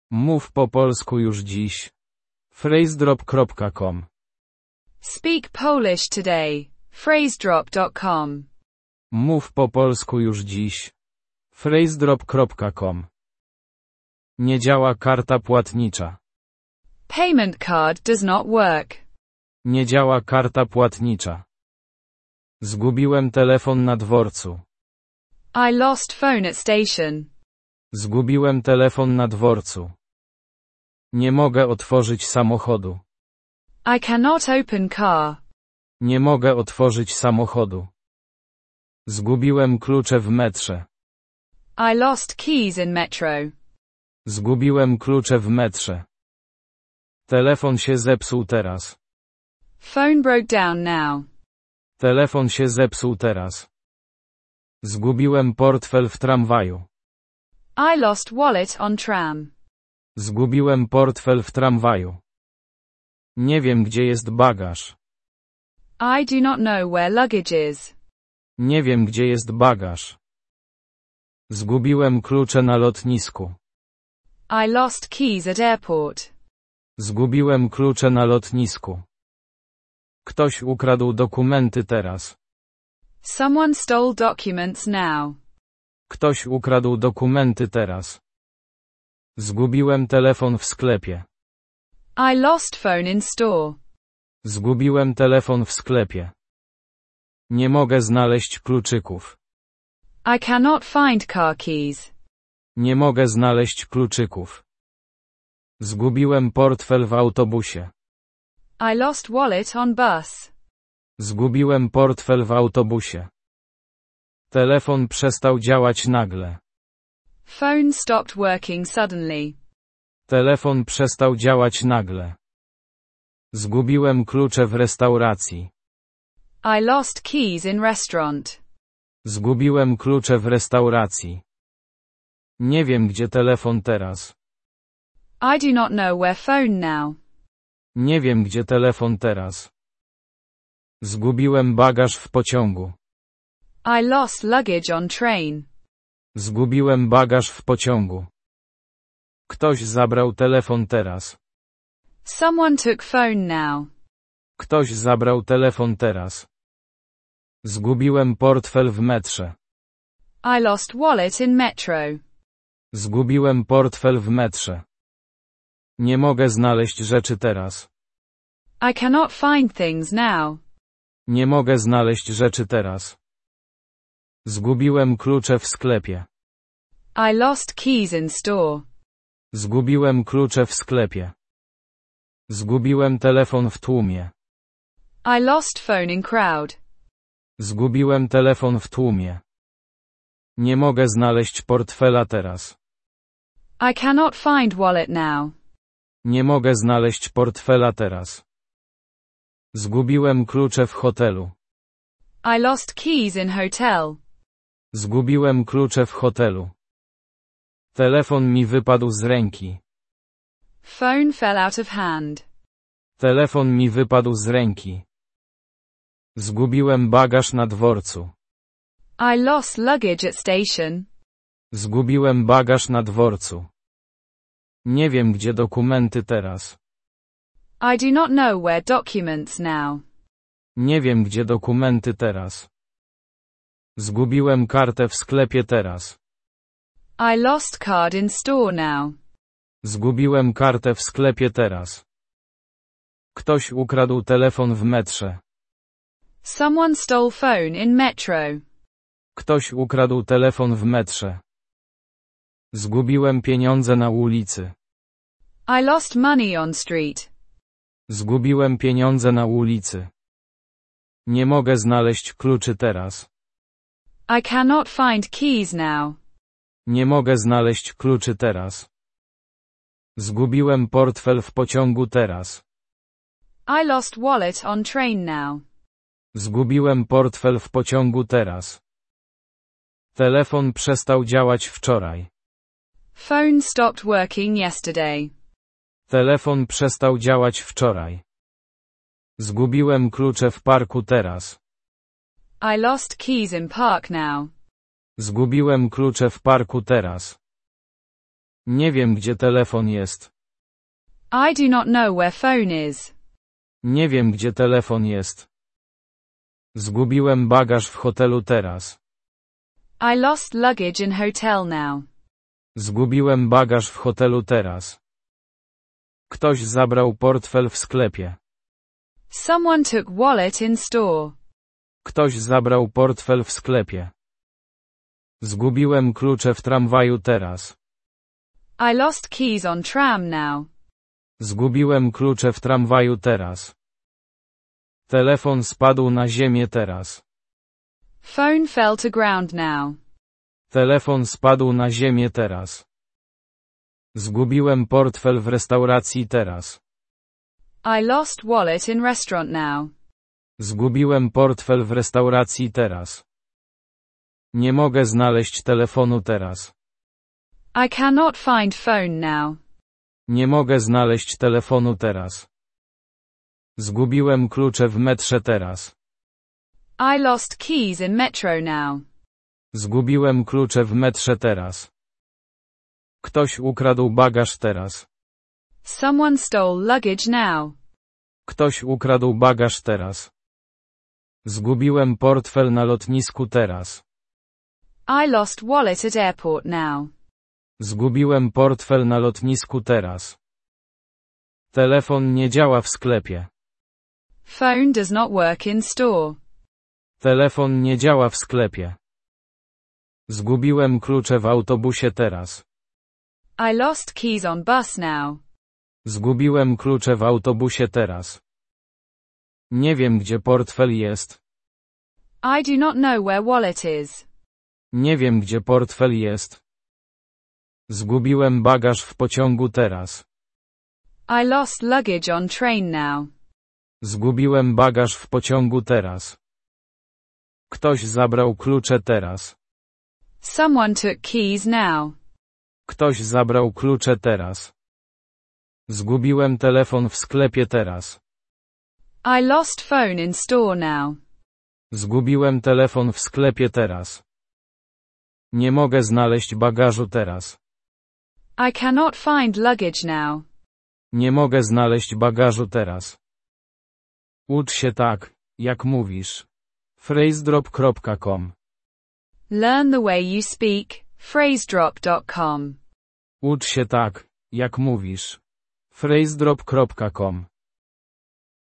Mów po polsku już dziś. Phrasedrop.com. Speak Polish today. Phrasedrop.com. Mów po polsku już dziś. Phrasedrop.com. Nie działa karta płatnicza. Payment card does not work. Nie działa karta płatnicza. Zgubiłem telefon na dworcu. I lost phone at station. Zgubiłem telefon na dworcu. Nie mogę otworzyć samochodu. I cannot open car. Nie mogę otworzyć samochodu. Zgubiłem klucze w metrze. I lost keys in metro. Zgubiłem klucze w metrze. Telefon się zepsuł teraz. Phone broke down now. Telefon się zepsuł teraz. Zgubiłem portfel w tramwaju. I lost wallet on tram. Zgubiłem portfel w tramwaju. Nie wiem, gdzie jest bagaż. I do not know where luggage is. Nie wiem, gdzie jest bagaż. Zgubiłem klucze na lotnisku. I lost keys at airport. Zgubiłem klucze na lotnisku. Ktoś ukradł dokumenty teraz. Someone stole documents now. Ktoś ukradł dokumenty teraz. Zgubiłem telefon w sklepie. I lost phone in store. Zgubiłem telefon w sklepie. Nie mogę znaleźć kluczyków. I cannot find car keys. Nie mogę znaleźć kluczyków. Zgubiłem portfel w autobusie. I lost wallet on bus. Zgubiłem portfel w autobusie. Telefon przestał działać nagle. Phone stopped working suddenly. Telefon przestał działać nagle. Zgubiłem klucze w restauracji. I lost keys in restaurant. Zgubiłem klucze w restauracji. Nie wiem, gdzie telefon teraz. I do not know where phone now. Nie wiem, gdzie telefon teraz. Zgubiłem bagaż w pociągu. I lost luggage on train. Zgubiłem bagaż w pociągu. Ktoś zabrał telefon teraz. Someone took phone now. Ktoś zabrał telefon teraz. Zgubiłem portfel w metrze. I lost wallet in metro. Zgubiłem portfel w metrze. Nie mogę znaleźć rzeczy teraz. I cannot find things now. Nie mogę znaleźć rzeczy teraz. Zgubiłem klucze w sklepie. I lost keys in store. Zgubiłem klucze w sklepie. Zgubiłem telefon w tłumie. I lost phone in crowd. Zgubiłem telefon w tłumie. Nie mogę znaleźć portfela teraz. I cannot find wallet now. Nie mogę znaleźć portfela teraz. Zgubiłem klucze w hotelu. I lost keys in hotel. Zgubiłem klucze w hotelu. Telefon mi wypadł z ręki. Phone fell out of hand. Telefon mi wypadł z ręki. Zgubiłem bagaż na dworcu. I lost luggage at station. Zgubiłem bagaż na dworcu. Nie wiem, gdzie dokumenty teraz. I do not know where documents now. Nie wiem, gdzie dokumenty teraz. Zgubiłem kartę w sklepie teraz. I lost card in store now. Zgubiłem kartę w sklepie teraz. Ktoś ukradł telefon w metrze. Someone stole phone in metro. Ktoś ukradł telefon w metrze. Zgubiłem pieniądze na ulicy. I lost money on street. Zgubiłem pieniądze na ulicy. Nie mogę znaleźć kluczy teraz. I cannot find keys now. Nie mogę znaleźć kluczy teraz. Zgubiłem portfel w pociągu teraz. I lost wallet on train now. Zgubiłem portfel w pociągu teraz. Telefon przestał działać wczoraj. Phone stopped working yesterday. Telefon przestał działać wczoraj. Zgubiłem klucze w parku teraz. I lost keys in park now. Zgubiłem klucze w parku teraz. Nie wiem, gdzie telefon jest. I do not know where phone is. Nie wiem, gdzie telefon jest. Zgubiłem bagaż w hotelu teraz. I lost luggage in hotel now. Zgubiłem bagaż w hotelu teraz. Ktoś zabrał portfel w sklepie. Someone took wallet in store. Ktoś zabrał portfel w sklepie. Zgubiłem klucze w tramwaju teraz. I lost keys on tram now. Zgubiłem klucze w tramwaju teraz. Telefon spadł na ziemię teraz. Phone fell to ground now. Telefon spadł na ziemię teraz. Zgubiłem portfel w restauracji teraz. I lost wallet in restaurant now. Zgubiłem portfel w restauracji teraz. Nie mogę znaleźć telefonu teraz. I cannot find phone now. Nie mogę znaleźć telefonu teraz. Zgubiłem klucze w metrze teraz. I lost keys in metro now. Zgubiłem klucze w metrze teraz. Ktoś ukradł bagaż teraz. Someone stole luggage now. Ktoś ukradł bagaż teraz. Zgubiłem portfel na lotnisku teraz. I lost wallet at airport now. Zgubiłem portfel na lotnisku teraz. Telefon nie działa w sklepie. Phone does not work in store. Telefon nie działa w sklepie. Zgubiłem klucze w autobusie teraz. I lost keys on bus now. Zgubiłem klucze w autobusie teraz. Nie wiem, gdzie portfel jest. I do not know where wallet is. Nie wiem, gdzie portfel jest. Zgubiłem bagaż w pociągu teraz. I lost luggage on train now. Zgubiłem bagaż w pociągu teraz. Ktoś zabrał klucze teraz. Someone took keys now. Ktoś zabrał klucze teraz. Zgubiłem telefon w sklepie teraz. I lost phone in store now. Zgubiłem telefon w sklepie teraz. Nie mogę znaleźć bagażu teraz. I cannot find luggage now. Nie mogę znaleźć bagażu teraz. Ucz się tak, jak mówisz. Phrasedrop.com. Learn the way you speak. Phrasedrop.com. Ucz się tak, jak mówisz. Phrasedrop.com.